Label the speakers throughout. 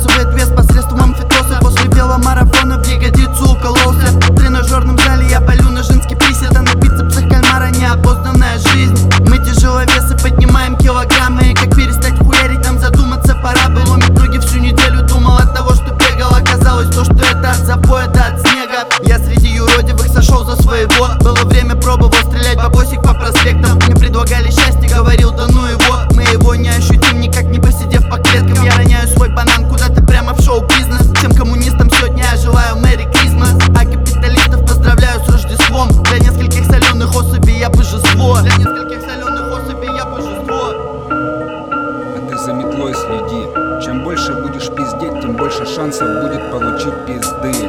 Speaker 1: сбрасывает вес посредством амфитоза. После веломарафона в ягодицу укололся. В тренажерном зале я палю на женский присед, а на бицепсах кальмара неопознанная жизнь. Мы тяжеловесы поднимаем килограммы, и как перестать хуярить нам задуматься пора. Был ломить ноги всю неделю, думал от того, что бегал. Оказалось то, что это от запоя да от снега. Я среди юродивых сошел за своего. Было время, пробовал стрелять бабосик по проспектам. Мне предлагали счастье, говорил да ну его. Мы его не ощутим, никак не посидев по клеткам. Я роняю свой банан куда-то прямо в шоу-бизнес. Всем коммунистам сегодня я желаю Merry Christmas, а капиталистов поздравляю с Рождеством. Для нескольких соленых особей я божество. Для нескольких соленых особей я божество.
Speaker 2: А ты за метлой следи. Чем больше будешь пиздеть, тем больше шансов будет получить пизды.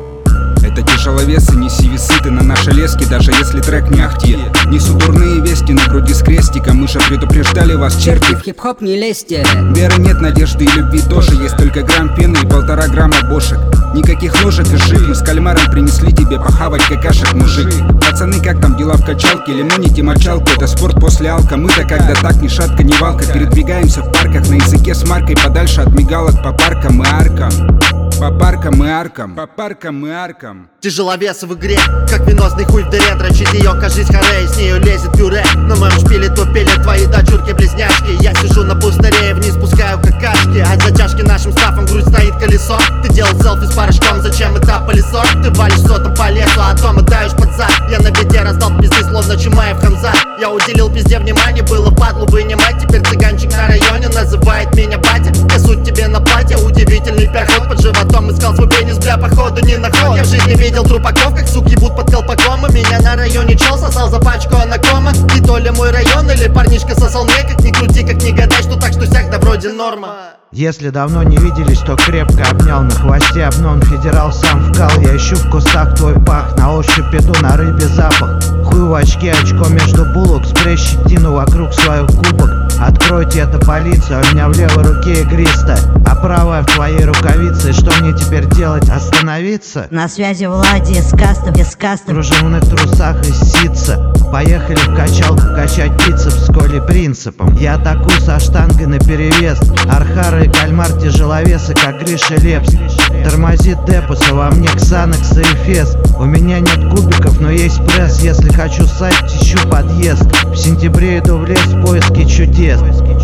Speaker 2: Это тяжеловесы, неси весы ты на нашей леске, даже если трек не ахти. Несу дурные вести на груди с крестиком. Мы же предупреждали вас, черти,
Speaker 3: в хип-хоп не лезьте.
Speaker 2: Веры нет, надежды и любви тоже. Есть только грамм пены и 1,5 грамма бошек. Никаких ложек и жир. Мы с кальмаром принесли тебе похавать какашек, мужик. Пацаны, как там дела в качалке? Лимоните мочалку, это спорт после алка. Мы-то когда так ни шатка, ни валка. Передвигаемся в парках на языке с маркой, подальше от мигалок по паркам и аркам. По паркам и аркам, по паркам и аркам.
Speaker 4: Тяжеловес в игре, как венозный хуй в дыре. Дрочить ее, кажись, харе, с нее лезет пюре. На моем шпиле тупили твои дочурки-близняшки. Я сижу на пустыре, вниз пускаю какашки. От затяжки нашим стафом в грудь стоит колесо. Ты делал селфи с порошком, зачем это пылесос? Ты валишь сотом по лесу, а дома даешь под зад. Я на беде раздал пизды, словно Чимаев Хамзат. Я уделил пизде внимание, было падлу вынимать. Теперь цыганчик на районе называет меня батя. Я суть тебе на платье, удивительный переход под животом. Искал свой пенис, бля, походу не наход. Я в жизни видел трупаков, как сук ебут под колпаком. И меня на районе чел сосал за пачку анакома. И то ли мой район, или парнишка сосал мне. Как ни крути, как ни гадай, что так, что сяк, да вроде норма.
Speaker 5: Если давно не виделись, то крепко обнял. На хвосте обнон федерал сам вкал. Я ищу в кустах твой пах, на ощупь иду на рыбе запах. Хуй в очке, очко между булок. Спрей щетину вокруг своих губок. Откройте, это полиция, у меня в левой руке игристая, а правая в твоей рукавице. Что мне теперь делать, остановиться?
Speaker 3: На связи Влади с кастом,
Speaker 5: В кружевных трусах из ситца. Поехали в качалку качать бицепс с Коли принципом. Я атакую со штангой наперевес. Архары и кальмар тяжеловесы, как Гриша Лепс. Тормозит Депуса, во мне Ксанакс и Эфес. У меня нет кубиков, но есть пресс. Если хочу сайт, ищу подъезд. В сентябре иду в лес в поиске чудес.